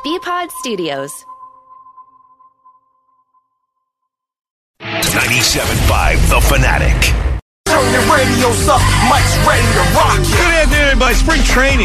BPod Studios. 97.5 The Fanatic. Turn your radios up, Mike's ready to rock you. Good afternoon, everybody. Spring training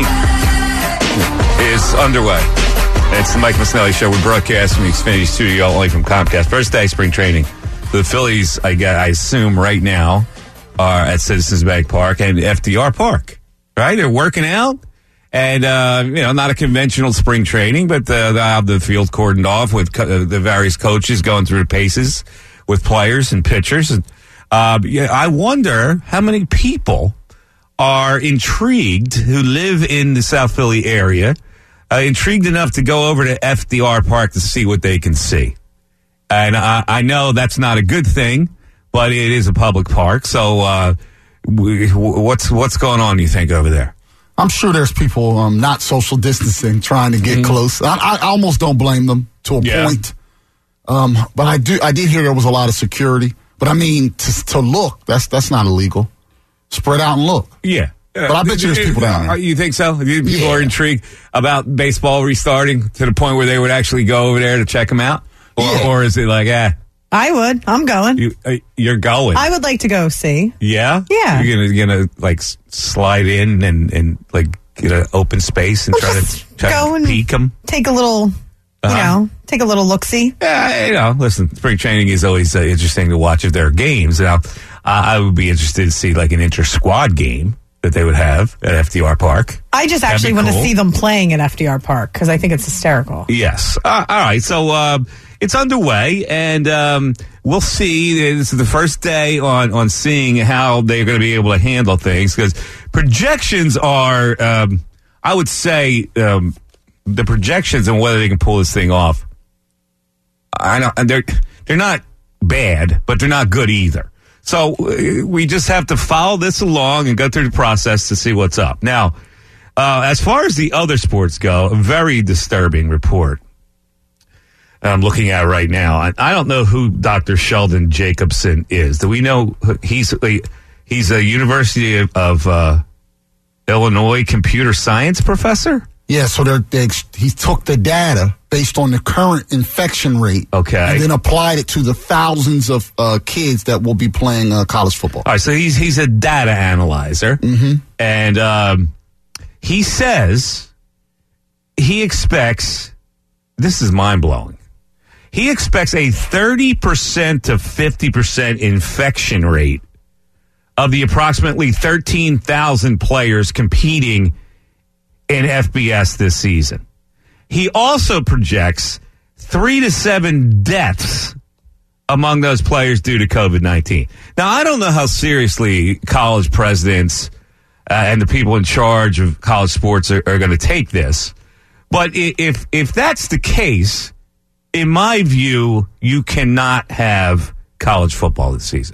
is underway. It's the Mike Misnelli Show. We broadcast from the Xfinity Studio only from Comcast. First day spring training. The Phillies, I assume right now, are at Citizens Bank Park and FDR Park. Right? They're working out. And, not a conventional spring training, but they'll have the field cordoned off with the various coaches going through the paces with players and pitchers. And, I wonder how many people are intrigued who live in the South Philly area, intrigued enough to go over to FDR Park to see what they can see. And I know that's not a good thing, but it is a public park. So what's going on, you think, over there? I'm sure there's people not social distancing, trying to get close. I almost don't blame them to a point. But I did hear there was a lot of security. But I mean, to look, that's not illegal. Spread out and look. Yeah. But I bet you there's people down there. You think so? People are intrigued about baseball restarting to the point where they would actually go over there to check them out? Or is it like, I would. I'm going. You're going. I would like to go see. Yeah? Yeah. You're gonna like slide in and like get an open space and try to peek them? Take a little, take a little look-see. Yeah, listen, spring training is always interesting to watch if there are games. Now, I would be interested to see like an inter-squad game that they would have at FDR Park. I just actually want to see them playing at FDR Park because I think it's hysterical. Yes. All right. So it's underway, and we'll see. This is the first day on seeing how they're going to be able to handle things because projections are, I would say, the projections on whether they can pull this thing off. I know, and they're not bad, but they're not good either. So we just have to follow this along and go through the process to see what's up. Now, as far as the other sports go, a very disturbing report I'm looking at right now. I don't know who Dr. Sheldon Jacobson is. Do we know he's a University of Illinois computer science professor? Yeah, so he took the data based on the current infection rate, and then applied it to the thousands of kids that will be playing college football. All right, so he's a data analyzer, and he says he expects, this is mind-blowing, he expects a 30% to 50% infection rate of the approximately 13,000 players competing in FBS this season. He also projects 3 to 7 deaths among those players due to COVID-19. Now, I don't know how seriously college presidents and the people in charge of college sports are going to take this, but if that's the case, in my view, you cannot have college football this season.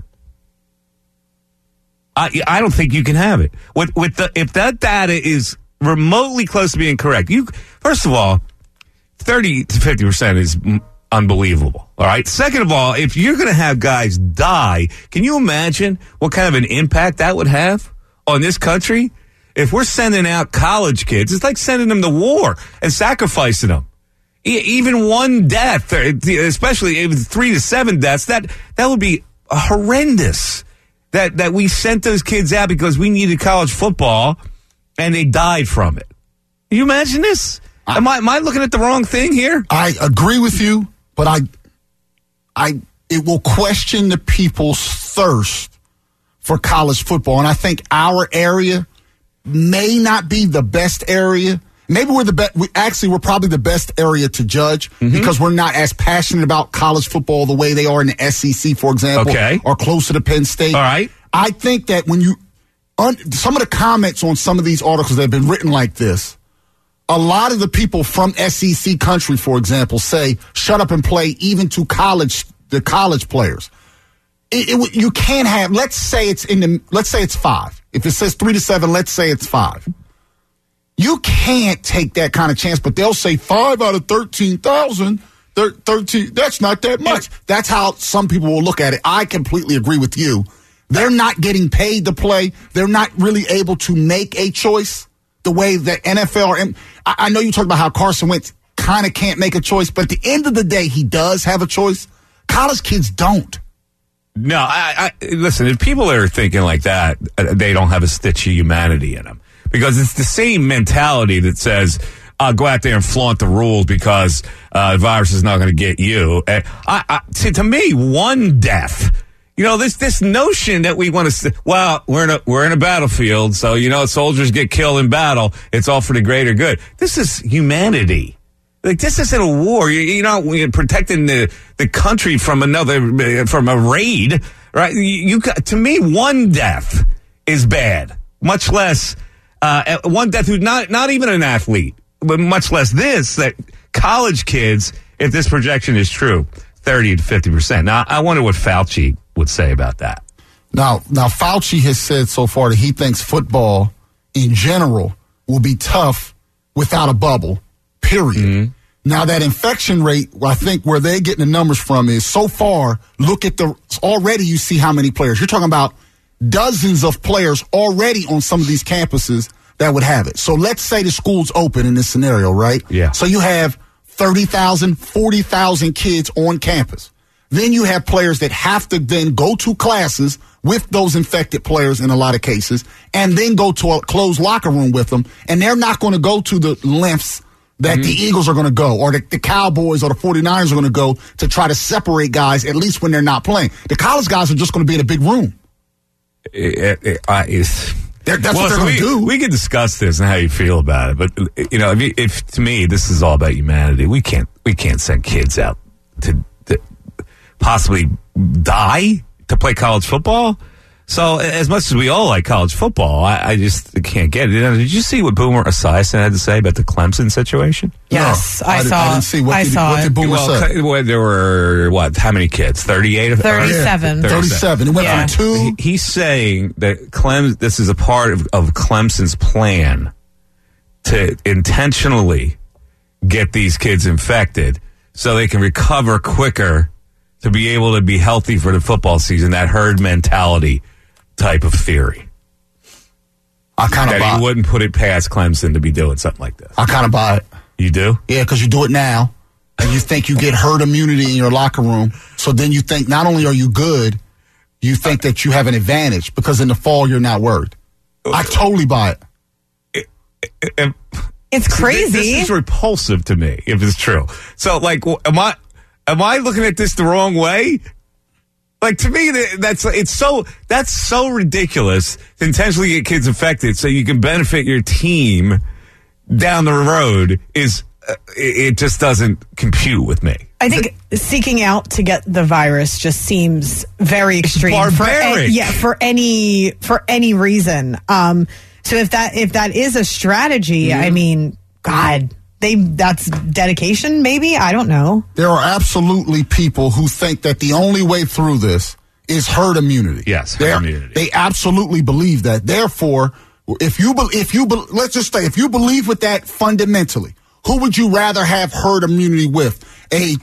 I don't think you can have it. If that data is remotely close to being correct, first of all, 30 to 50% is unbelievable. All right. Second of all, if you're going to have guys die, can you imagine what kind of an impact that would have on this country? If we're sending out college kids, it's like sending them to war and sacrificing them. Even one death, especially if it's 3 to 7 deaths, that would be horrendous. That we sent those kids out because we needed college football and they died from it. Can you imagine this? Am I looking at the wrong thing here? I agree with you, but it will question the people's thirst for college football. And I think our area may not be the best area. Maybe we're the best. We're probably the best area to judge because we're not as passionate about college football the way they are in the SEC, for example, or closer to Penn State. All right. I think that when some of the comments on some of these articles that have been written like this, a lot of the people from SEC country, for example, say, shut up and play even to the college players. You can't have, let's say it's 5. If it says 3 to 7, let's say it's 5. You can't take that kind of chance, but they'll say 5 out of 13,000, 13, that's not that much. That's how some people will look at it. I completely agree with you. They're not getting paid to play. They're not really able to make a choice the way that NFL, I know you talked about how Carson Wentz kind of can't make a choice, but at the end of the day, he does have a choice. College kids don't. No, I listen, if people are thinking like that, they don't have a stitch of humanity in them. Because it's the same mentality that says, go out there and flaunt the rules because the virus is not going to get you. To me, one death. This notion that we want to, we're in a battlefield, so, soldiers get killed in battle. It's all for the greater good. This is humanity. Like, this isn't a war. We're protecting the country from a raid, right? To me, one death is bad. Much less, one death who's not even an athlete, but much less that college kids, if this projection is true, 30 to 50%. Now, I wonder what Fauci would say about that. Now Fauci has said so far that he thinks football in general will be tough without a bubble, period. Mm-hmm. Now that infection rate, I think where they're getting the numbers from is so far, already you see how many players. You're talking about dozens of players already on some of these campuses that would have it. So let's say the school's open in this scenario, right? Yeah. So you have 30,000, 40,000 kids on campus. Then you have players that have to then go to classes with those infected players in a lot of cases, and then go to a closed locker room with them, and they're not going to go to the lengths that the Eagles are going to go, or the Cowboys or the 49ers are going to go to try to separate guys, at least when they're not playing. The college guys are just going to be in a big room. That's what they're going to do. We can discuss this and how you feel about it, but if to me this is all about humanity, we can't send kids out to possibly die to play college football. So as much as we all like college football, I just can't get it. Did you see what Boomer Esiason had to say about the Clemson situation? Yes, no, I didn't see. What did Boomer say? There were, how many kids? 38? 37. 37. It went from 2. He's saying that this is a part of Clemson's plan to intentionally get these kids infected so they can recover quicker to be able to be healthy for the football season, that herd mentality type of theory. I kind of buy that he wouldn't put it past Clemson to be doing something like this. I kind of buy it. You do? Yeah, because you do it now, and you think you get herd immunity in your locker room, so then you think not only are you good, you think that you have an advantage, because in the fall you're not worried. I totally buy it. It's crazy. This is repulsive to me, if it's true. So, am I looking at this the wrong way? Like, to me, that's so ridiculous to intentionally get kids infected so you can benefit your team down the road. It just doesn't compute with me. I think seeking out to get the virus just seems very extreme. Barbaric. For any reason. So if that is a strategy, I mean, God. That's dedication, maybe? I don't know. There are absolutely people who think that the only way through this is herd immunity. Yes, herd immunity. They absolutely believe that. Therefore, if you let's just say, if you believe with that fundamentally, who would you rather have herd immunity with? 18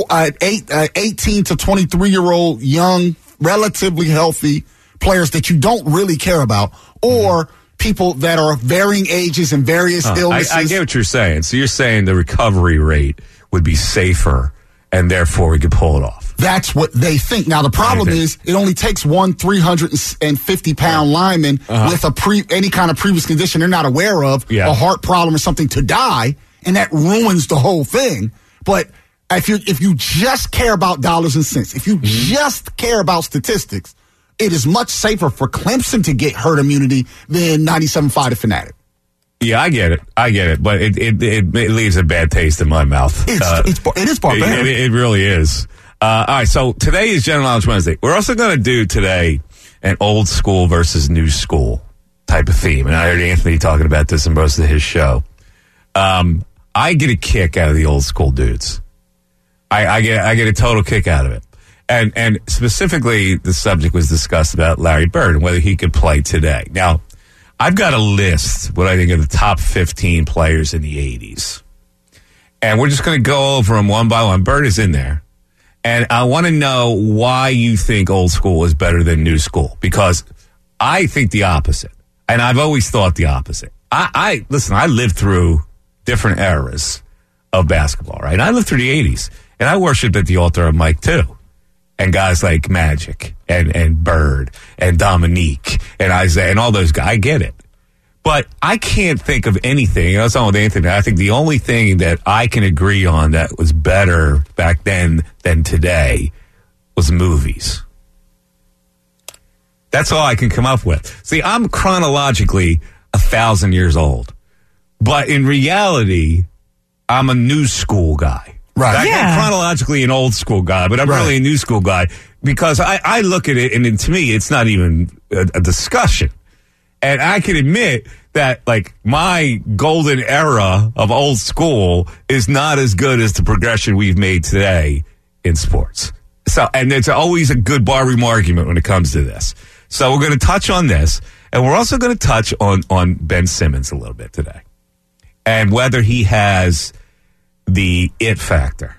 to 23-year-old young, relatively healthy players that you don't really care about, or people that are varying ages and various illnesses? I get what you're saying. So you're saying the recovery rate would be safer, and therefore we could pull it off. That's what they think. Now, the problem is it only takes one 350-pound lineman with any kind of previous condition they're not aware of, a heart problem or something, to die, and that ruins the whole thing. But if you just care about dollars and cents, if you just care about statistics, it is much safer for Clemson to get herd immunity than 97.5 to Fanatic. Yeah, I get it, but it leaves a bad taste in my mouth. It is barbaric. It really is. All right, so today is General Knowledge Wednesday. We're also going to do today an old school versus new school type of theme, and I heard Anthony talking about this in most of his show. I get a kick out of the old school dudes. I get a total kick out of it. And specifically, the subject was discussed about Larry Bird and whether he could play today. Now, I've got a list, what I think are the top 15 players in the 80s. And we're just going to go over them one by one. Bird is in there. And I want to know why you think old school is better than new school. Because I think the opposite. And I've always thought the opposite. Listen, I lived through different eras of basketball, right? And I lived through the 80s, and I worshipped at the altar of Mike, too. And guys like Magic and Bird and Dominique and Isaiah and all those guys. I get it. But I can't think of anything. I was on with Anthony. I think the only thing that I can agree on that was better back then than today was movies. That's all I can come up with. See, I'm chronologically 1,000 years old. But in reality, I'm a new school guy. Right. I'm chronologically an old school guy, but I'm really a new school guy because I look at it, and to me, it's not even a discussion. And I can admit that, like, my golden era of old school is not as good as the progression we've made today in sports. So, and it's always a good barroom argument when it comes to this. So we're going to touch on this, and we're also going to touch on Ben Simmons a little bit today, and whether he has the it factor.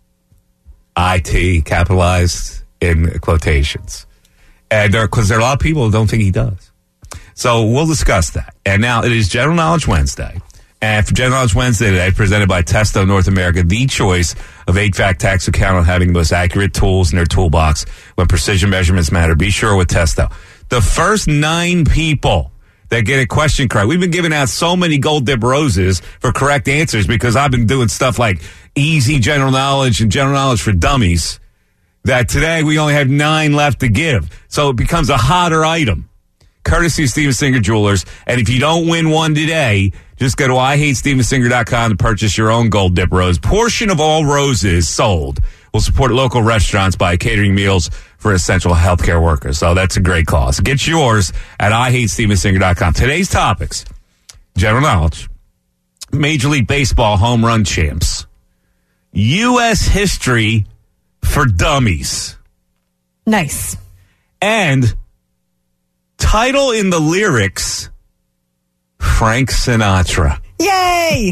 IT capitalized in quotations. And because there are a lot of people who don't think he does. So we'll discuss that. And now it is General Knowledge Wednesday. And for General Knowledge Wednesday today, presented by Testo North America, the choice of HVAC tax who count on having the most accurate tools in their toolbox when precision measurements matter. Be sure with Testo. The first 9 people that get a question correct. We've been giving out so many gold dip roses for correct answers because I've been doing stuff like easy general knowledge and general knowledge for dummies that today we only have 9 left to give. So it becomes a hotter item. Courtesy of Steven Singer Jewelers. And if you don't win one today, just go to IHateStevenSinger.com to purchase your own gold dip rose. Portion of all roses sold will support local restaurants by catering meals for essential healthcare workers. So that's a great cause. Get yours at IHateStevenSinger.com. Today's topics: general knowledge, Major League Baseball home run champs, U.S. history for dummies. Nice. And title in the lyrics, Frank Sinatra. Yay!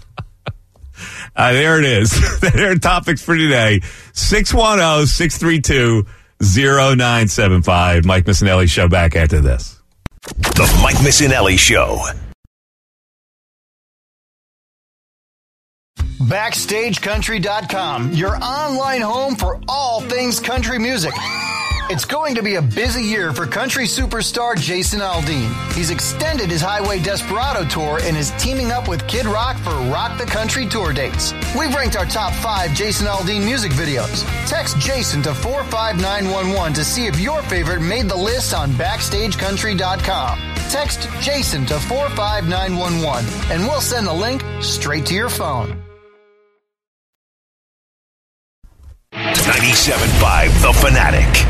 There it is. There are topics for today. 610-632-0975. Mike Missinelli Show back after this. The Mike Missinelli Show. BackstageCountry.com, your online home for all things country music. It's going to be a busy year for country superstar Jason Aldean. He's extended his Highway Desperado tour and is teaming up with Kid Rock for Rock the Country tour dates. We've ranked our top 5 Jason Aldean music videos. Text Jason to 45911 to see if your favorite made the list on BackstageCountry.com. Text Jason to 45911 and we'll send the link straight to your phone. 97.5 The Fanatic.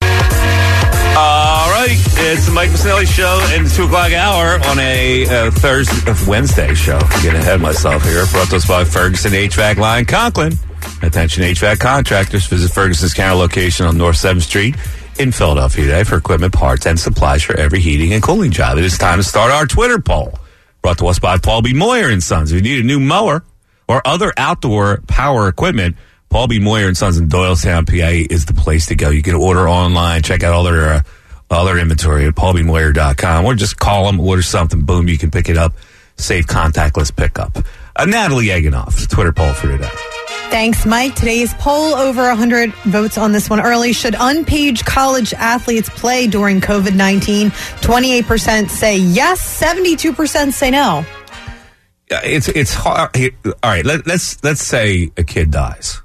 All right, it's the Mike Missinelli Show in the 2 o'clock hour on a Wednesday show. Getting ahead of myself here. Brought to us by Ferguson HVAC Line Conklin. Attention HVAC contractors. Visit Ferguson's counter location on North 7th Street in Philadelphia today for equipment, parts, and supplies for every heating and cooling job. It is time to start our Twitter poll. Brought to us by Paul B. Moyer & Sons. If you need a new mower or other outdoor power equipment, Paul B. Moyer & Sons in Doylestown, PA is the place to go. You can order online, check out all their inventory at paulbmoyer.com, or just call them, order something, boom, you can pick it up. Save contactless pickup. Natalie Eganoff, Twitter poll for today. Thanks, Mike. Today's poll, over 100 votes on this one early. Should unpaid college athletes play during COVID-19? 28% say yes, 72% say no. It's hard. All right, let's say a kid dies.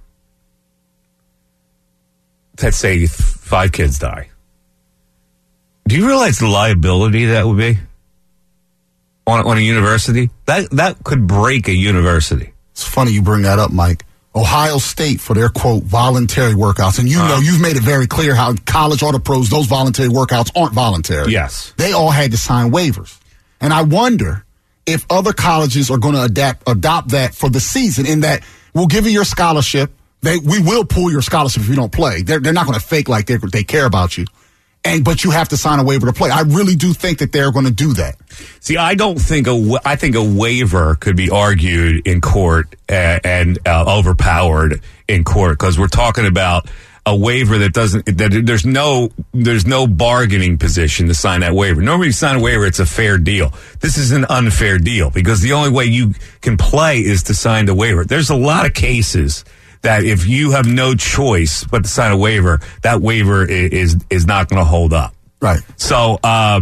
Let's say 5 kids die. Do you realize the liability that would be on a university? That could break a university. It's funny you bring that up, Mike. Ohio State, for their, quote, voluntary workouts. And you know, you've made it very clear how college auto pros, those voluntary workouts aren't voluntary. Yes. They all had to sign waivers. And I wonder if other colleges are going to adopt that for the season, in that we'll give you your scholarship. We will pull your scholarship if you don't play. They're not going to fake like they care about you. But you have to sign a waiver to play. I really do think that they're going to do that. See, I think a waiver could be argued in court and overpowered in court, because we're talking about a waiver that there's no bargaining position to sign that waiver. Normally you sign a waiver, it's a fair deal. This is an unfair deal because the only way you can play is to sign the waiver. There's a lot of cases that if you have no choice but to sign a waiver, that waiver is not going to hold up. Right. So I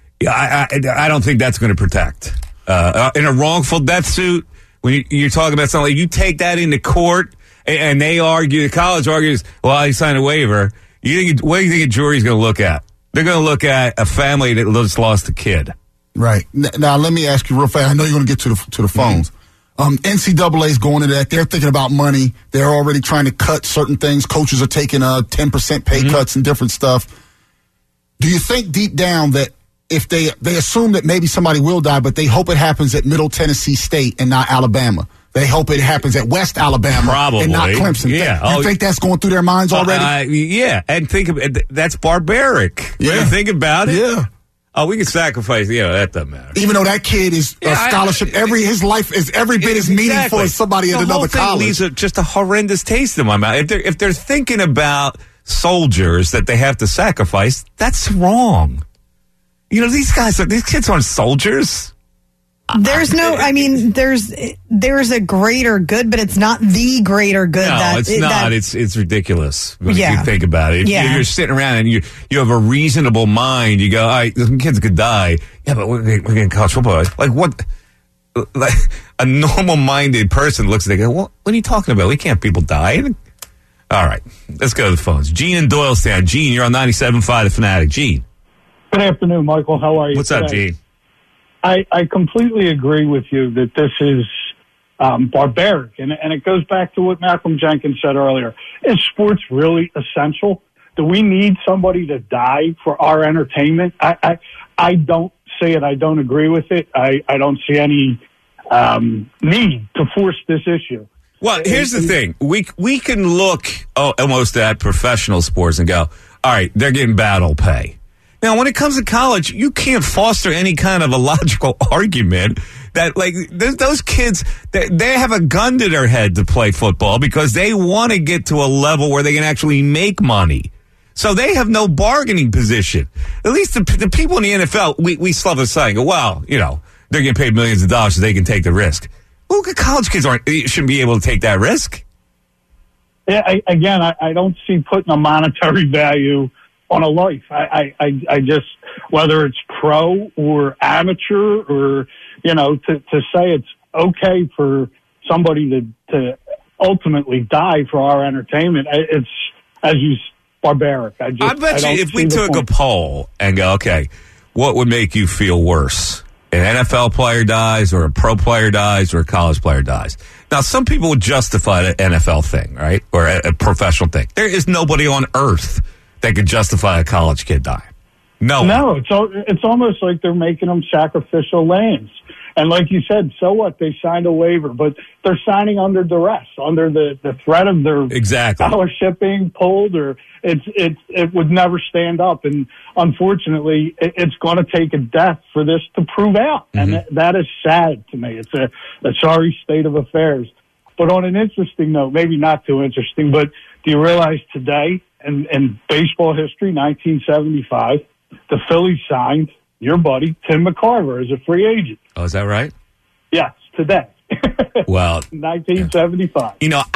don't think that's going to protect. In a wrongful death suit, when you're talking about something, like you take that into court and they argue, the college argues, well, he signed a waiver. What do you think a jury's going to look at? They're going to look at a family that just lost a kid. Right. Now, let me ask you real fast. I know you're going to get to the phones. NCAA is going into that. They're thinking about money. They're already trying to cut certain things. Coaches are taking 10% pay cuts and different stuff. Do you think deep down that if they assume that maybe somebody will die, but they hope it happens at Middle Tennessee State and not Alabama? They hope it happens at West Alabama and not Clemson. Yeah. You think that's going through their minds already? Yeah, and that's barbaric. Yeah. When you think about it. Yeah. Oh, we can sacrifice. That doesn't matter. Even though that kid is a scholarship, his life is every bit as meaningful as somebody at another college. The whole thing leaves just a horrendous taste in my mouth. If they're thinking about soldiers that they have to sacrifice, that's wrong. These kids aren't soldiers. There's there's a greater good, but it's not the greater good. No, it's not. It's ridiculous. If you think about it. You're sitting around and you have a reasonable mind. You go, all right, some kids could die. Yeah, but we're getting college football. Like what? Like a normal-minded person looks at it and go, what are you talking about? We can't have people die. All right, let's go to the phones. Gene in Doylestown. Gene, you're on 97.5 The Fanatic. Gene. Good afternoon, Michael. How are you? What's up, Gene? I completely agree with you that this is barbaric, and it goes back to what Malcolm Jenkins said earlier. Is sports really essential? Do we need somebody to die for our entertainment? I don't see it. I don't agree with it. I don't see any need to force this issue. Well, here's the thing. We can look almost at professional sports and go, all right, they're getting battle pay. Now, when it comes to college, you can't foster any kind of a logical argument that, like, those kids, they have a gun to their head to play football because they want to get to a level where they can actually make money. So they have no bargaining position. At least the people in the NFL, we slough aside and go, well, they're getting paid millions of dollars so they can take the risk. Well, college kids shouldn't be able to take that risk. Yeah, I don't see putting a monetary value on a life. I just, whether it's pro or amateur or, to say it's okay for somebody to ultimately die for our entertainment, it's, as you barbaric. I bet you if we took a poll and go, okay, what would make you feel worse? An NFL player dies or a pro player dies or a college player dies. Now, some people would justify the NFL thing, right? Or a professional thing. There is nobody on earth that could justify a college kid dying. No, it's almost like they're making them sacrificial lambs. And like you said, so what? They signed a waiver, but they're signing under duress, under the threat of their scholarship being pulled, or it would never stand up. And unfortunately, it's going to take a death for this to prove out. Mm-hmm. And that is sad to me. It's a sorry state of affairs. But on an interesting note, maybe not too interesting, but do you realize today in baseball history, 1975, the Phillies signed your buddy Tim McCarver as a free agent. Oh, is that right? Yes, today. Well, 1975.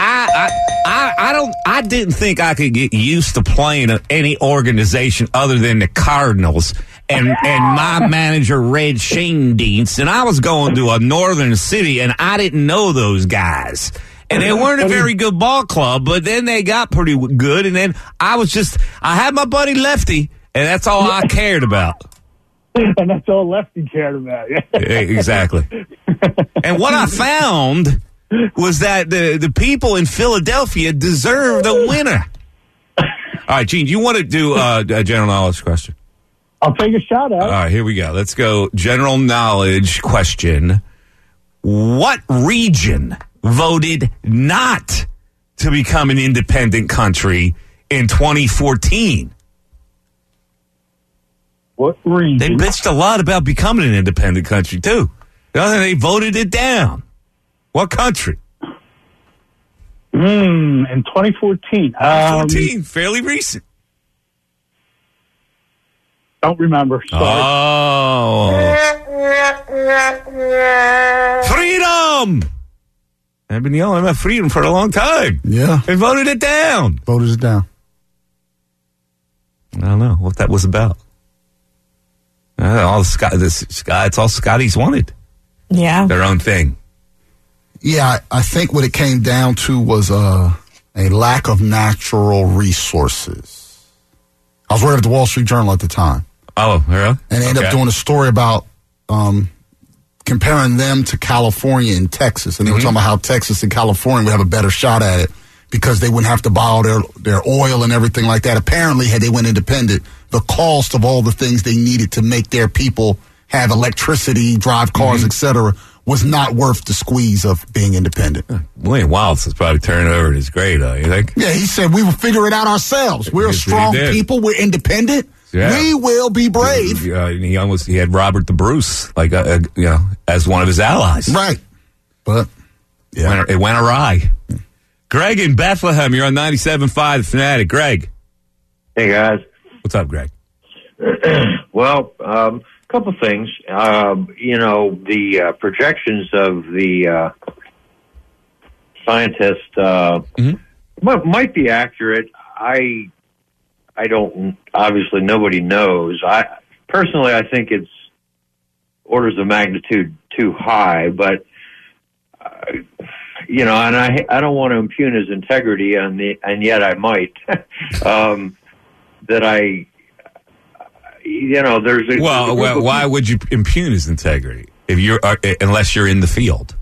I didn't think I could get used to playing any organization other than the Cardinals and my manager Red Schoendienst, and I was going to a northern city and I didn't know those guys. And they weren't a very good ball club, but then they got pretty good, and then I had my buddy Lefty, and that's all I cared about. And that's all Lefty cared about. Yeah. Exactly. And what I found was that the people in Philadelphia deserve the winner. All right, Gene, you want to do a general knowledge question? I'll take a shot at it. All right, here we go. Let's go. General knowledge question. What region voted not to become an independent country in 2014? What region? They bitched a lot about becoming an independent country, too. They voted it down. What country? In 2014. 14, fairly recent. Don't remember. Sorry. Oh. Freedom! I've been yelling about freedom for a long time. Yeah. They voted it down. Voted it down. I don't know what that was about. It's all Scotties wanted. Yeah. Their own thing. Yeah, I think what it came down to was a lack of natural resources. I was working at the Wall Street Journal at the time. Oh, really? And they ended up doing a story about comparing them to California and Texas. And they were talking about how Texas and California would have a better shot at it because they wouldn't have to buy all their oil and everything like that. Apparently, had they went independent, the cost of all the things they needed to make their people have electricity, drive cars, et cetera, was not worth the squeeze of being independent. William Wallace is probably turning over in his grave, though. You think? Yeah, he said we will figure it out ourselves. We're a strong people. We're independent. Yeah. We will be brave. He had Robert the Bruce, as one of his allies. Right. But it went awry. Greg in Bethlehem, you're on 97.5 The Fanatic. Greg. Hey, guys. What's up, Greg? Well, a couple things. The projections of the scientists might be accurate. I don't, obviously nobody knows. I think it's orders of magnitude too high, but, and I don't want to impugn his integrity and yet I might, why would you impugn his integrity unless you're in the field?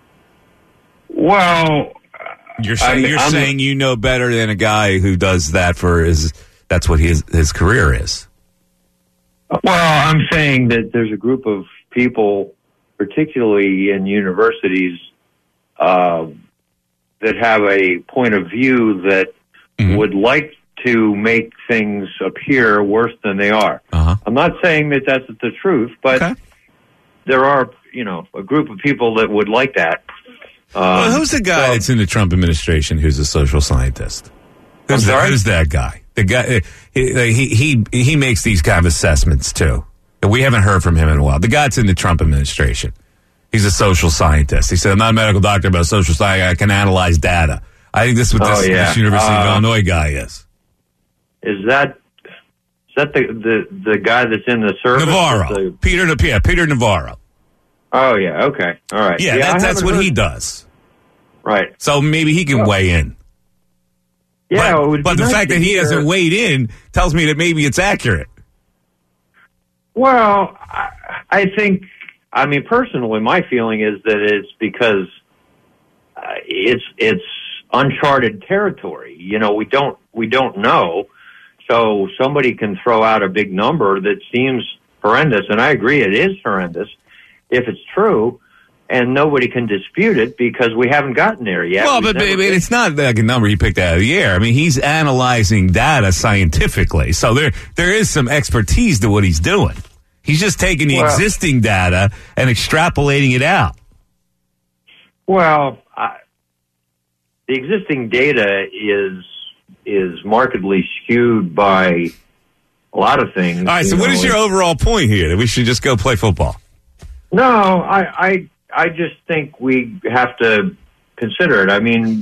Well, you're saying you know better than a guy who does that that's what his career is. Well, I'm saying that there's a group of people, particularly in universities, that have a point of view that would like to make things appear worse than they are. I'm not saying that that's the truth, but there are, a group of people that would like that. Who's the guy that's in the Trump administration who's a social scientist? Who's that guy? The guy he makes these kind of assessments too. We haven't heard from him in a while. The guy that's in the Trump administration. He's a social scientist. He said, "I'm not a medical doctor, but a social scientist. I can analyze data." I think this is what this University of Illinois guy is. Is that the guy that's in the service? Navarro. Peter Navarro. Oh yeah. Okay. All right. Yeah, that's what he does. Right. So maybe he can weigh in. Yeah, but the fact that he hasn't weighed in tells me that maybe it's accurate. Well, I think, personally, my feeling is that it's because it's uncharted territory. We don't know, so somebody can throw out a big number that seems horrendous, and I agree it is horrendous if it's true. And nobody can dispute it because we haven't gotten there yet. Well, but it's not like a number he picked out of the air. He's analyzing data scientifically. So there is some expertise to what he's doing. He's just taking the existing data and extrapolating it out. Well, the existing data is markedly skewed by a lot of things. All right, so what is your overall point here? That we should just go play football? No, I just think we have to consider it.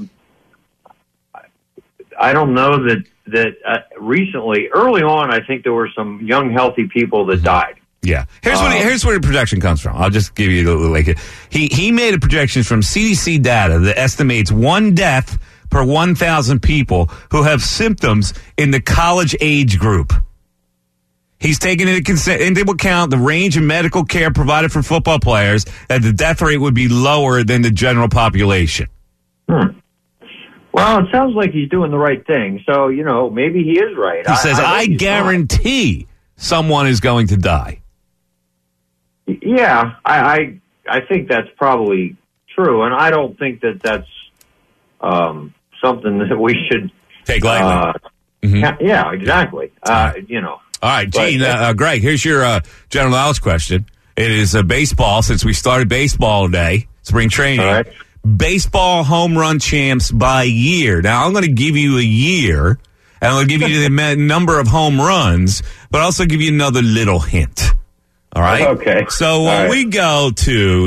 I don't know that recently, early on, I think there were some young, healthy people that died. Yeah. Here's where the projection comes from. I'll just give you he made a projection from CDC data that estimates 1 death per 1,000 people who have symptoms in the college age group. He's taken into account the range of medical care provided for football players, that the death rate would be lower than the general population. Well, it sounds like he's doing the right thing. So, maybe he is right. He says, I guarantee someone is going to die. Yeah, I think that's probably true. And I don't think that that's something that we should take lightly. Yeah, exactly. All right, Gene, Greg, here's your general knowledge question. It is baseball, since we started baseball today, spring training. All right. baseball home run champs by year. Now, I'm going to give you a year, and I'm going to give you the number of home runs, but I'll also give you another little hint. All right? Okay. So when we go to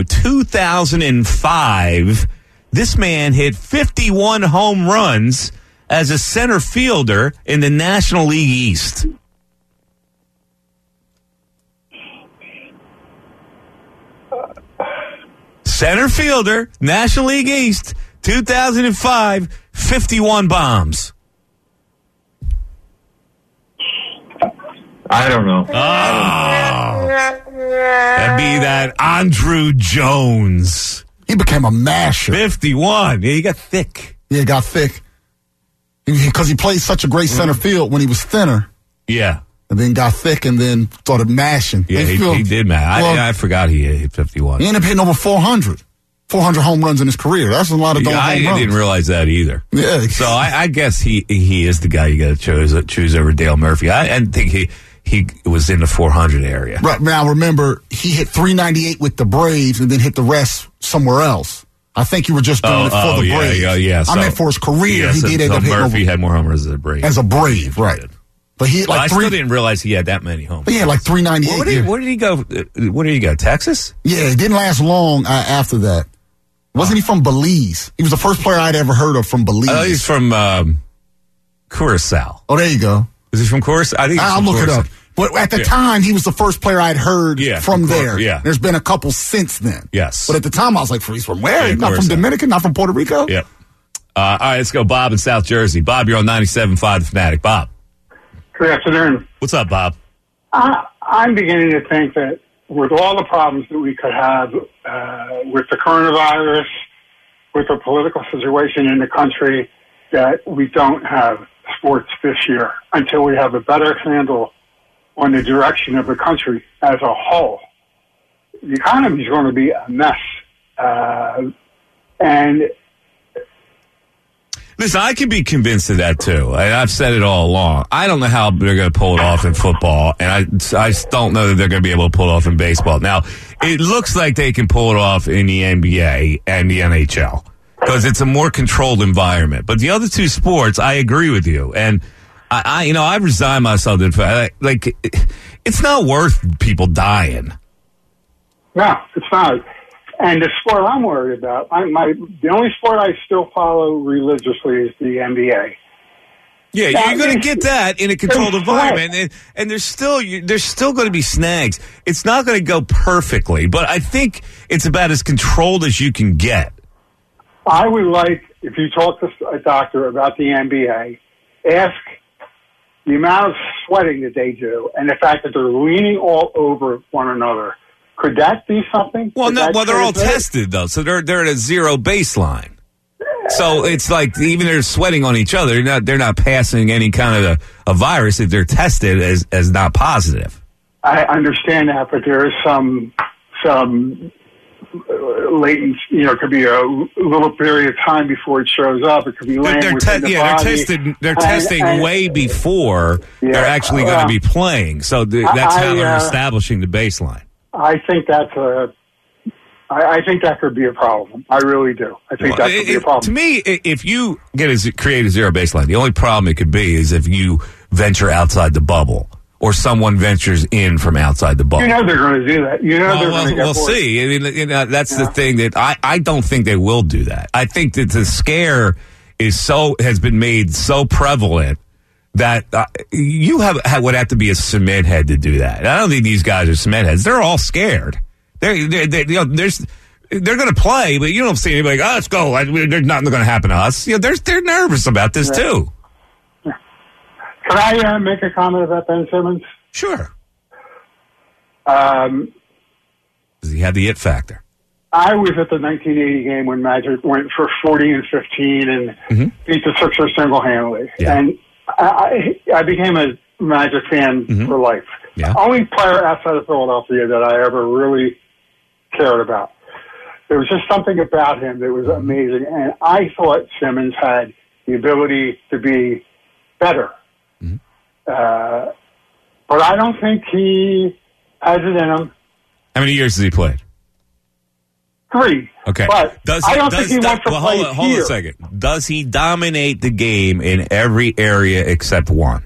2005, this man hit 51 home runs as a center fielder in the National League East. Center fielder, National League East, 2005, 51 bombs. I don't know. That'd be that Andrew Jones. He became a masher. 51. Yeah, he got thick. Yeah, he got thick. Because he played such a great center field when he was thinner. Yeah. And then got thick and then started mashing. Yeah, he did mash. I forgot he hit 51. He ended up hitting over 400 home runs in his career. That's a lot of home runs. I didn't realize that either. Yeah. So I guess he is the guy you got to choose over Dale Murphy. I didn't think he was in the 400 area. Right. Now, remember, he hit 398 with the Braves and then hit the rest somewhere else. I think you were just doing it for the Braves. Yeah. I meant for his career, he did end up hitting Murphy had more home runs as a Brave. As a Brave, right. But he hit I still didn't realize he had that many home runs. He had like 398. Where did he go? Where did he go? Texas? Yeah, it didn't last long after that. Wasn't he from Belize? He was the first player I'd ever heard of from Belize. Oh, he's from Curacao. Oh, there you go. Is he from Curacao? I think I'll look it up. But at the time, he was the first player I'd heard from there. Yeah. There's been a couple since then. Yes. But at the time, I was like, he's from where? He's not Curacao. from Dominican, not from Puerto Rico? Yep. All right, let's go. Bob in South Jersey. Bob, you're on 97.5 The Fanatic. Bob. Good afternoon. What's up, Bob? I'm beginning to think that with all the problems that we could have with the coronavirus, with the political situation in the country, that we don't have sports this year until we have a better handle on the direction of the country as a whole. The economy is going to be a mess. And listen, I can be convinced of that too. I've said it all along. I don't know how they're going to pull it off in football, and I just don't know that they're going to be able to pull it off in baseball. Now, it looks like they can pull it off in the NBA and the NHL because it's a more controlled environment. But the other two sports, I agree with you, and I resigned myself to the fact like it's not worth people dying. No, it's not. And the sport I'm worried about, the only sport I still follow religiously is the NBA. Yeah, you're going to get that in a controlled environment, and there's still going to be snags. It's not going to go perfectly, but I think it's about as controlled as you can get. I would like, if you talk to a doctor about the NBA, ask the amount of sweating that they do and the fact that they're leaning all over one another. Could that be something? Well, they're all tested though, so they're at a zero baseline. So it's like even they're sweating on each other. They're not passing any kind of a virus if they're tested as not positive. I understand that, but there is some latent. It could be a little period of time before it shows up. It could be laying within the body. They're testing way before they're actually going to be playing. So that's how they're establishing the baseline. I think I think that could be a problem. I really do. I think that could be a problem. To me, if you create a zero baseline, the only problem it could be is if you venture outside the bubble or someone ventures in from outside the bubble. They're going to do that. They're going to get we'll see. I mean, that's the thing that I don't think they will do that. I think that the scare has been made so prevalent that you would have to be a cement head to do that. I don't think these guys are cement heads. They're all scared. They're going to play, but you don't see anybody. Oh, let's go. There's nothing going to happen to us. They're nervous about this too. Can I make a comment about Ben Simmons? Sure. Does he have the it factor? I was at the 1980 game when Magic went for 40 and 15 and beat the Sixers single-handedly. Yeah. And I became a Magic fan for life. Yeah. Only player outside of Philadelphia that I ever really cared about. There was just something about him that was amazing, and I thought Simmons had the ability to be better. But I don't think he has it in him. How many years has he played? 3. Okay. But I don't think he wants to play here. Hold on a second. Does he dominate the game in every area except one?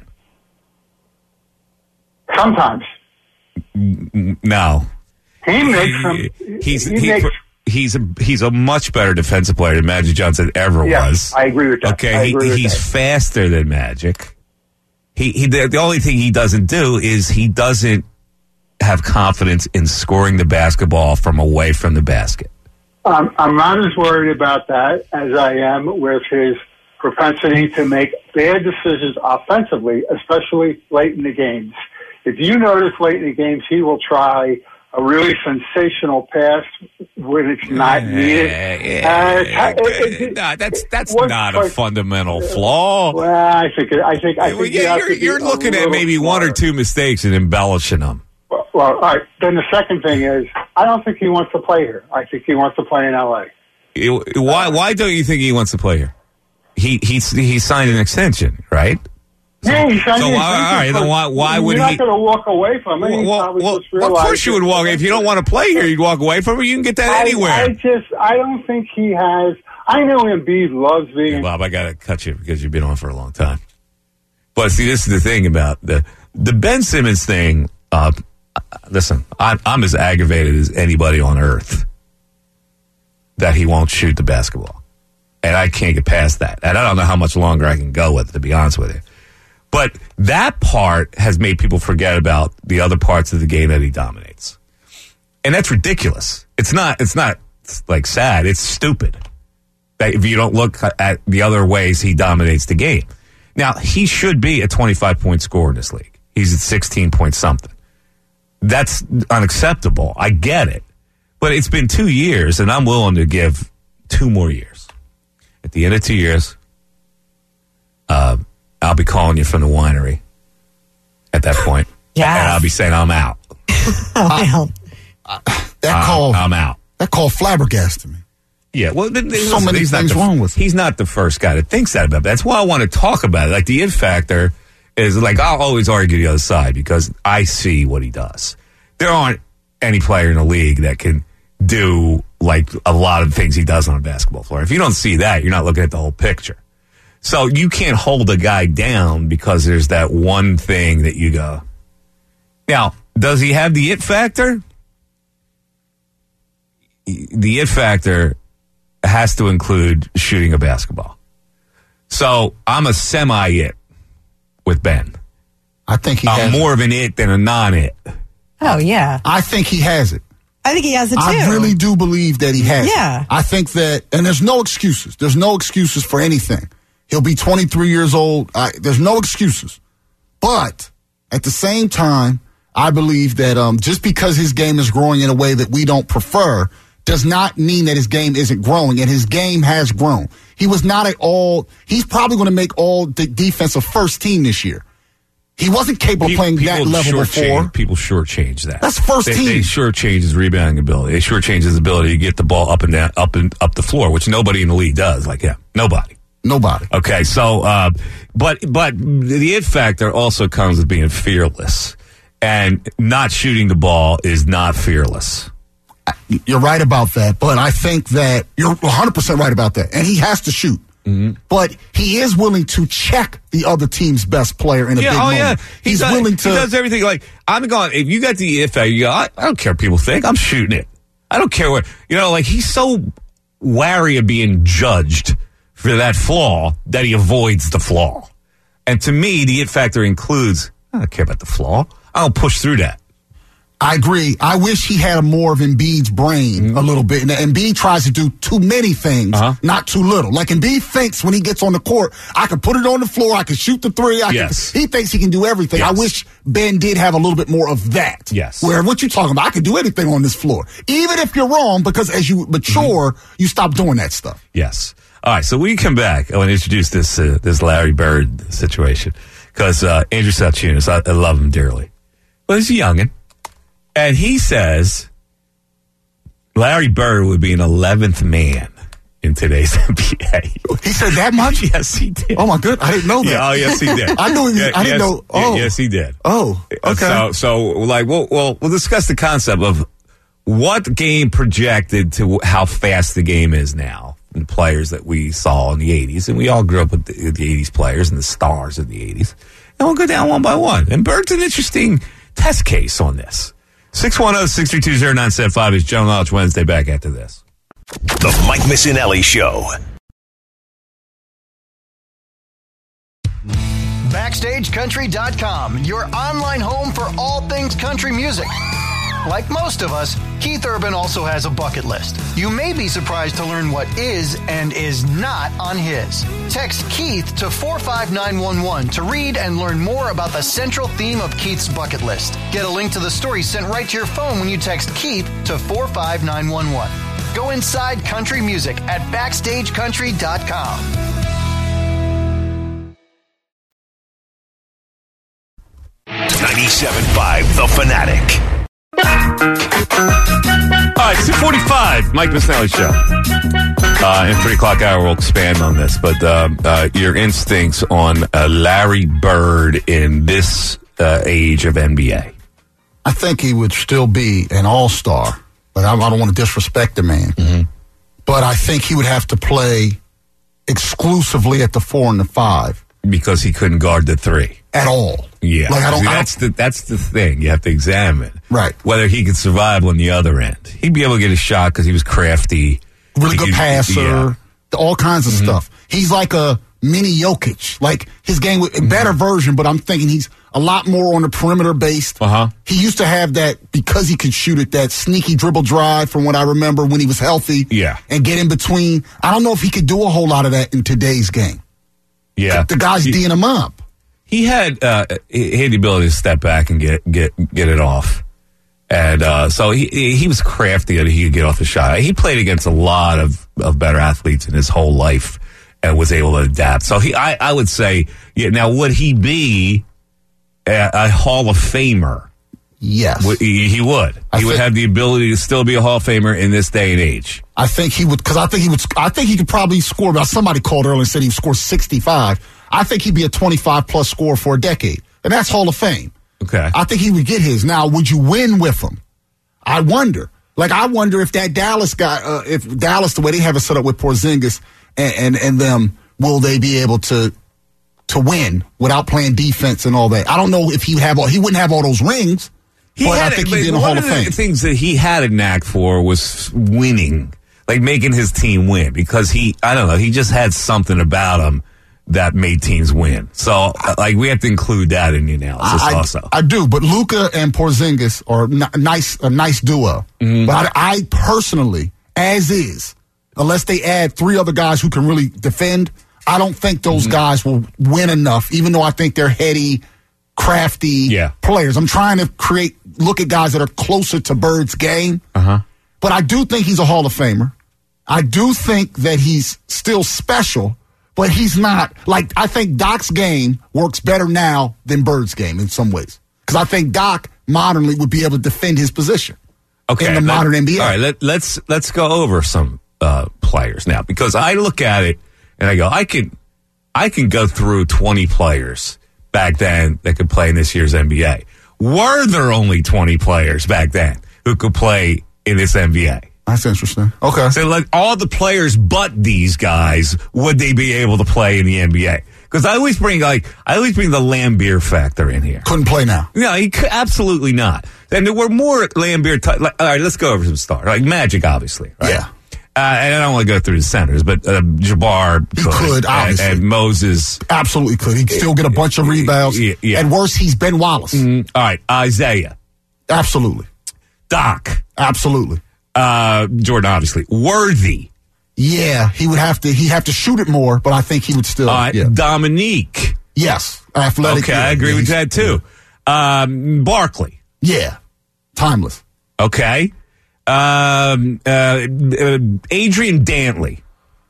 Sometimes. No. He makes them. He's a much better defensive player than Magic Johnson ever was. I agree with that. Okay, he's faster than Magic. The only thing he doesn't do is he doesn't have confidence in scoring the basketball from away from the basket. I'm not as worried about that as I am with his propensity to make bad decisions offensively, especially late in the games. If you notice late in the games, he will try a really sensational pass when it's not needed. That's not a fundamental flaw. Well, I think you're looking at maybe one or two mistakes and embellishing them. Well, all right. Then the second thing is, I don't think he wants to play here. I think he wants to play in L.A. Why don't you think he wants to play here? He signed an extension, right? Yeah, he signed an extension. All right, then why would he? You're not going to walk away from it. Well, of course you would walk. If you don't want to play here, you'd walk away from it. You can get that anywhere. I don't think he has. I know Embiid loves being. Hey, Bob, I got to cut you because you've been on for a long time. But see, this is the thing about the Ben Simmons thing. Listen, I'm as aggravated as anybody on earth that he won't shoot the basketball. And I can't get past that. And I don't know how much longer I can go with it, to be honest with you. But that part has made people forget about the other parts of the game that he dominates. And that's ridiculous. It's not like sad. It's stupid that if you don't look at the other ways he dominates the game. Now, he should be a 25-point scorer in this league. He's at 16 point something. That's unacceptable. I get it. But it's been 2 years, and I'm willing to give 2 more years. At the end of 2 years, I'll be calling you from the winery at that point. Yeah. And I'll be saying, I'm out. I'm out. That call flabbergasted me. Yeah, well, so many things wrong with him. He's not the first guy that thinks that about it. That's why I want to talk about it. Like, the it factor is like, I'll always argue the other side because I see what he does. There aren't any player in the league that can do like a lot of things he does on a basketball floor. If you don't see that, you're not looking at the whole picture. So you can't hold a guy down because there's that one thing that you go. Now, does he have the it factor? The it factor has to include shooting a basketball. So I'm a semi-it with Ben. I think I'm more of an it than a non-it. Oh, yeah. I think he has it. I think he has it, too. I really do believe that he has it. Yeah. I think that, and there's no excuses. There's no excuses for anything. He'll be 23 years old. There's no excuses. But at the same time, I believe that just because his game is growing in a way that we don't prefer does not mean that his game isn't growing, and his game has grown. He was not at all – he's probably going to make all the defensive first team this year. He wasn't capable of playing that level before. People shortchange that. That's first team. They shortchange his rebounding ability. They shortchange his ability to get the ball up and down, up the floor, which nobody in the league does like him. Nobody. Okay, so, but the it factor also comes with being fearless. And not shooting the ball is not fearless. You're right about that, but I think that you're 100% right about that. And he has to shoot. Mm-hmm. But he is willing to check the other team's best player in a big moment. Yeah. He's willing to. He does everything. Like, I'm going, if you got the if factor, you go, I don't care what people think. I'm shooting it. I don't care what, like, he's so wary of being judged for that flaw that he avoids the flaw. And to me, the it factor includes, I don't care about the flaw. I'll push through that. I agree. I wish he had more of Embiid's brain a little bit. And Embiid tries to do too many things, not too little. Like Embiid thinks when he gets on the court, I can put it on the floor, I can shoot the three. He thinks he can do everything. Yes. I wish Ben did have a little bit more of that. Yes. Where what you're talking about, I can do anything on this floor. Even if you're wrong, because as you mature, you stop doing that stuff. Yes. All right, so when you come back, I want to introduce this Larry Bird situation. Because Andrew Saltunis, I love him dearly. But he's a youngin'. And he says Larry Bird would be an 11th man in today's NBA. He said that much? Yes, he did. Oh, my goodness. I didn't know that. Yeah, oh, yes, he did. I knew he I didn't know. Oh. Yes, he did. Oh, okay. So like, we'll discuss the concept of what game projected to how fast the game is now? The players that we saw in the 80s, and we all grew up with the 80s players and the stars of the 80s. And we'll go down one by one. And Bird's an interesting test case on this. 610-632-0975 is Joe Knowledge Wednesday. Back after this. The Mike Missinelli Show. BackstageCountry.com, your online home for all things country music. Like most of us, Keith Urban also has a bucket list. You may be surprised to learn what is and is not on his. Text Keith to 45911 to read and learn more about the central theme of Keith's bucket list. Get a link to the story sent right to your phone when you text Keith to 45911. Go inside country music at BackstageCountry.com. $97.5 The Fanatic. All right, 2:45, Mike Missinelli Show. In 3 o'clock hour, we'll expand on this, but your instincts on Larry Bird in this age of NBA. I think he would still be an all-star, but I don't want to disrespect the man. Mm-hmm. But I think he would have to play exclusively at the 4 and the 5. Because he couldn't guard the 3. At all. Yeah. That's the thing you have to examine. Right. Whether he could survive on the other end. He'd be able to get a shot because he was crafty. Really good passer. All kinds of stuff. He's like a mini Jokic. Like his game, a better version, but I'm thinking he's a lot more on the perimeter based. Uh-huh. He used to have that, because he could shoot it, that sneaky dribble drive from what I remember when he was healthy. Yeah. And get in between. I don't know if he could do a whole lot of that in today's game. Yeah. The guy's D'ing him up. He had the ability to step back and get it off. And so he was crafty that he could get off the shot. He played against a lot of better athletes in his whole life and was able to adapt. So I would say, now would he be a Hall of Famer? Yes. He would. He would have the ability to still be a Hall of Famer in this day and age. I think he would, because I think he could probably score. Somebody called earlier and said he would score 65. I think he'd be a 25-plus scorer for a decade. And that's Hall of Fame. Okay. I think he would get his. Now, would you win with him? I wonder. I wonder if that Dallas guy, if Dallas, the way they have it set up with Porzingis and them, will they be able to win without playing defense and all that? I don't know if he wouldn't have all those rings. I think he'd be in the Hall of Fame. One of the things that he had a knack for was winning, like making his team win, because he just had something about him that made teams win. So, we have to include that in the analysis also. I do, but Luka and Porzingis are a nice duo. Mm-hmm. But I personally, as is, unless they add 3 other guys who can really defend, I don't think those guys will win enough, even though I think they're heady, crafty players. I'm trying to look at guys that are closer to Bird's game. Uh-huh. But I do think he's a Hall of Famer. I do think that he's still special, but he's not. I think Doc's game works better now than Bird's game in some ways. Because I think Doc modernly would be able to defend his position in the modern NBA. All right, let's go over some players now, because I look at it and I go, I can go through 20 players back then that could play in this year's NBA. Were there only 20 players back then who could play in this NBA? That's interesting. Okay. So, all the players but these guys, would they be able to play in the NBA? Because I always bring the Lambeer factor in here. Couldn't play now. No, he could absolutely not. And there were more Lambeer. All right, let's go over some stars. Like Magic, obviously. Right? Yeah. And I don't want to go through the centers, but Jabbar could obviously. And Moses absolutely could. He'd still get a bunch of rebounds. Yeah. At worst, he's Ben Wallace. All right, Isaiah. Absolutely. Doc. Absolutely. Jordan, obviously. Worthy. Yeah, he'd have to shoot it more, but I think he would still. Dominique. Yes, athletic. Okay, I agree with that too. Barkley. Yeah, timeless. Okay. Adrian Dantley.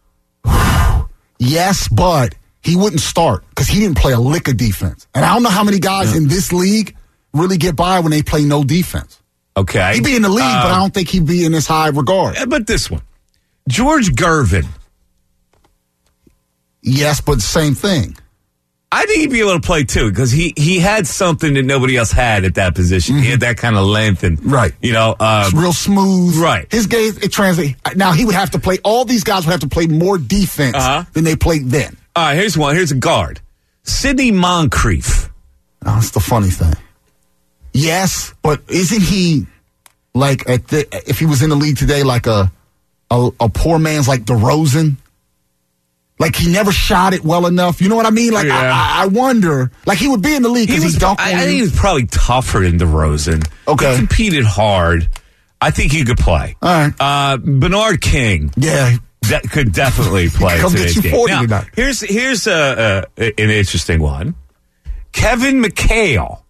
Yes, but he wouldn't start because he didn't play a lick of defense. And I don't know how many guys in this league really get by when they play no defense. Okay. He'd be in the league, but I don't think he'd be in this high regard. But this one. George Gervin. Yes, but same thing. I think he'd be able to play too because he had something that nobody else had at that position. He had that kind of length and it's real smooth. Right. His game it translates. Now he would have to play. All these guys would have to play more defense than they played then. All right, here's one. Here's a guard, Sidney Moncrief. Oh, that's the funny thing. Yes, but isn't he like if he was in the league today like a poor man's like DeRozan? Like, he never shot it well enough. You know what I mean? Like, I wonder. Like, he would be in the league because he dunked on I think he was probably tougher than DeRozan. Okay. He competed hard. I think he could play. All right. Bernard King. Yeah. That could definitely play Come today's get you game. 40 Now, tonight. here's an interesting one. Kevin McHale.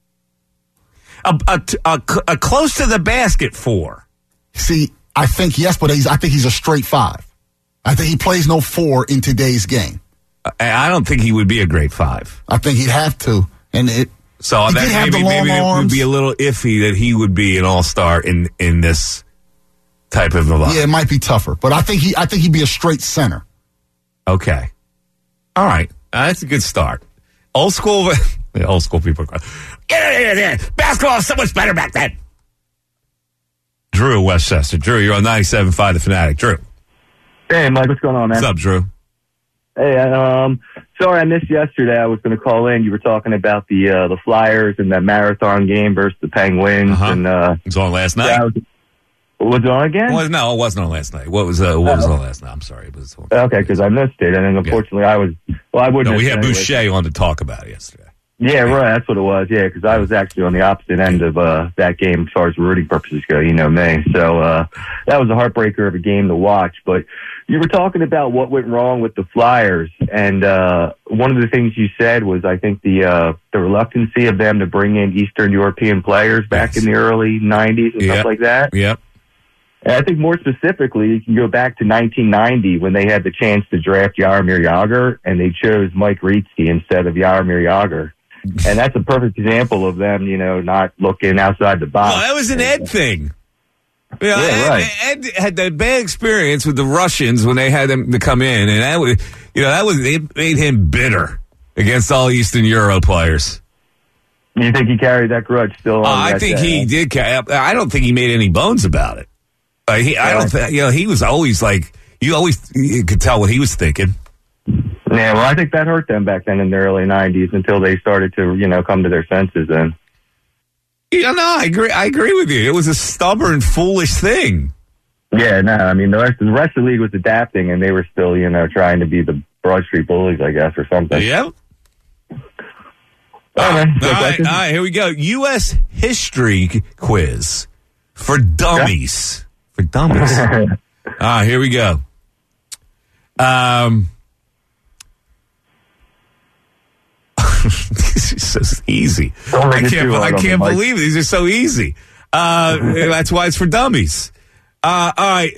A close to the basket 4. See, I think yes, but I think he's a straight 5. I think he plays no 4 in today's game. I don't think he would be a great 5. I think he'd have to. So that maybe it would be a little iffy that he would be an all-star in this type of environment. Yeah, it might be tougher, but I think he'd be a straight center. Okay. All right. That's a good start. Old school people are going, basketball is so much better back then. Drew Westchester. Drew, you're on 97.5 The Fanatic. Drew. Hey, Mike, what's going on, man? What's up, Drew? Hey, sorry I missed yesterday. I was going to call in. You were talking about the Flyers and that marathon game versus the Penguins. And it was on last night. Was it on again? No, it wasn't on last night. What was on last night? I'm sorry. It was on okay, because I missed it. And unfortunately, I wouldn't. No, we had Boucher on to talk about it yesterday. Yeah, right. That's what it was. Yeah, because I was actually on the opposite end of that game as far as rooting purposes go. You know me. So that was a heartbreaker of a game to watch. But you were talking about what went wrong with the Flyers, and one of the things you said was, I think the reluctancy of them to bring in Eastern European players back in the early '90s and stuff like that. Yep. And I think more specifically, you can go back to 1990 when they had the chance to draft Jaromir Jagr, and they chose Mike Rietzke instead of Jaromir Jagr. And that's a perfect example of them, not looking outside the box. Well, that was an Ed thing. Right. Ed had that bad experience with the Russians when they had them to come in, and it made him bitter against all Eastern Euro players. You think he carried that grudge still on? I think he did. I don't think he made any bones about it. He was always like, you could tell what he was thinking. Yeah, well, I think that hurt them back then in the early 90s until they started to, come to their senses then. Yeah, no, I agree with you. It was a stubborn, foolish thing. Yeah, no, I mean, the rest of the league was adapting, and they were still, trying to be the Broad Street Bullies, I guess, or something. Yep. All right, here we go. U.S. history quiz for dummies. For dummies. Here we go. This is so easy. I can't believe it. These are so easy. That's why it's for dummies. All right.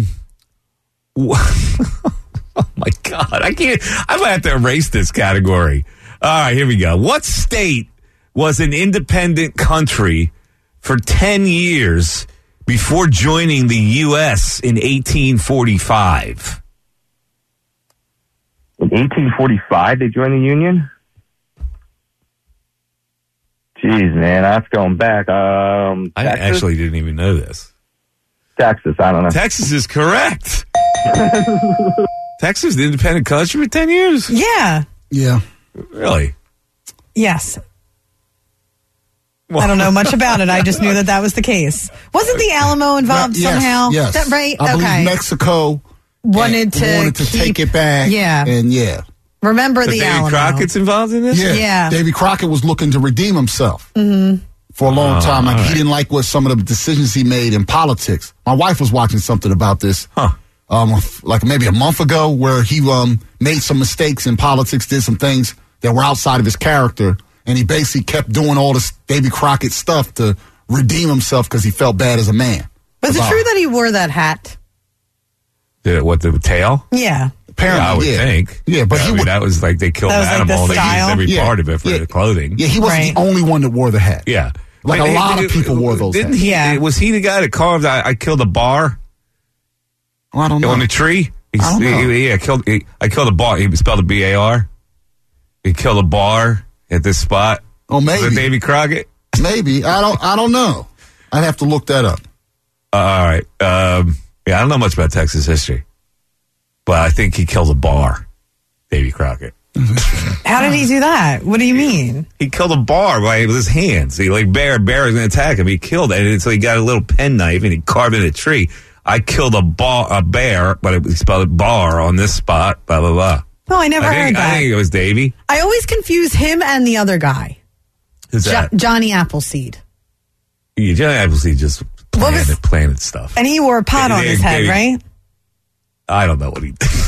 Oh my God. I'm going to have to erase this category. All right, here we go. What state was an independent country for 10 years before joining the U.S. in 1845? In 1845, they joined the Union? Jeez, man, that's going back. I actually didn't even know this. Texas, I don't know. Texas is correct. Texas, the independent country for 10 years? Yeah. Yeah. Really? Yes. I don't know much about it. I just knew that was the case. Wasn't the Alamo involved somehow? Yes. Is that right? I believe Mexico wanted to take it back. Yeah. And yeah. Remember but the Davy Alamo. Crockett's involved in this? Yeah. Davy Crockett was looking to redeem himself for a long time. Like, he didn't like what some of the decisions he made in politics. My wife was watching something about this. Like maybe a month ago, where he made some mistakes in politics, did some things that were outside of his character, and he basically kept doing all this Davy Crockett stuff to redeem himself because he felt bad as a man. Was it true that he wore that hat? The tail? Yeah. Apparently, I would think. Yeah, but that was like they killed an animal. They used every part of it for the clothing. Yeah, he wasn't the only one that wore the hat. Yeah. Like a lot of people wore those hats. Was he the guy that carved I killed a bar? Well, I don't know. On the tree? I don't know. I killed a bar. He spelled a B-A-R. He killed a bar at this spot. Oh, maybe. Was it Davy Crockett? Maybe. I don't know. I'd have to look that up. All right. I don't know much about Texas history, but I think he killed a bar, Davy Crockett. How did he do that? What do you mean? He killed a bar with his hands. He bear was going to attack him. He killed it, and so he got a little penknife and he carved in a tree. I killed a bear, but he spelled it bar on this spot. Blah blah blah. No, I never heard that. I think it was Davy. I always confuse him and the other guy. Who's that? Johnny Appleseed. Yeah, Johnny Appleseed just planted stuff, and he wore a pot on his head, right? I don't know what he did.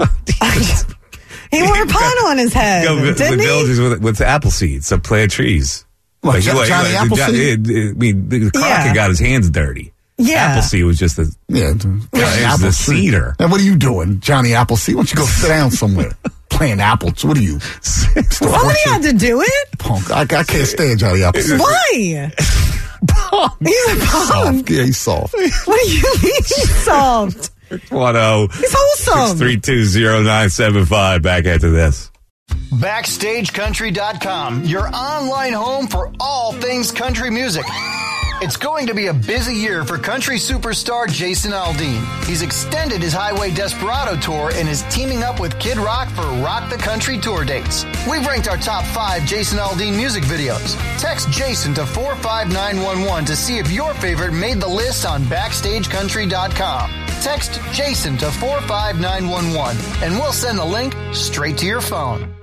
He wore a pot on his head, didn't he? Villages with apple seeds, so plant trees. What, Johnny Appleseed? The Crockett got his hands dirty. Yeah. Appleseed was just a the cedar. Now, what are you doing, Johnny Appleseed? Why don't you go sit down somewhere? Playing apples. What are you? Why would he have to do it? Punk. I can't stand Johnny Appleseed. Why? He's a punk. Soft. Yeah, he's soft. What do you mean he's soft? 610. He's wholesome. 6320975. Back after this. BackstageCountry.com, your online home for all things country music. It's going to be a busy year for country superstar Jason Aldean. He's extended his Highway Desperado tour and is teaming up with Kid Rock for Rock the Country tour dates. We've ranked our top 5 Jason Aldean music videos. Text Jason to 45911 to see if your favorite made the list on BackstageCountry.com. Text Jason to 45911 and we'll send the link straight to your phone.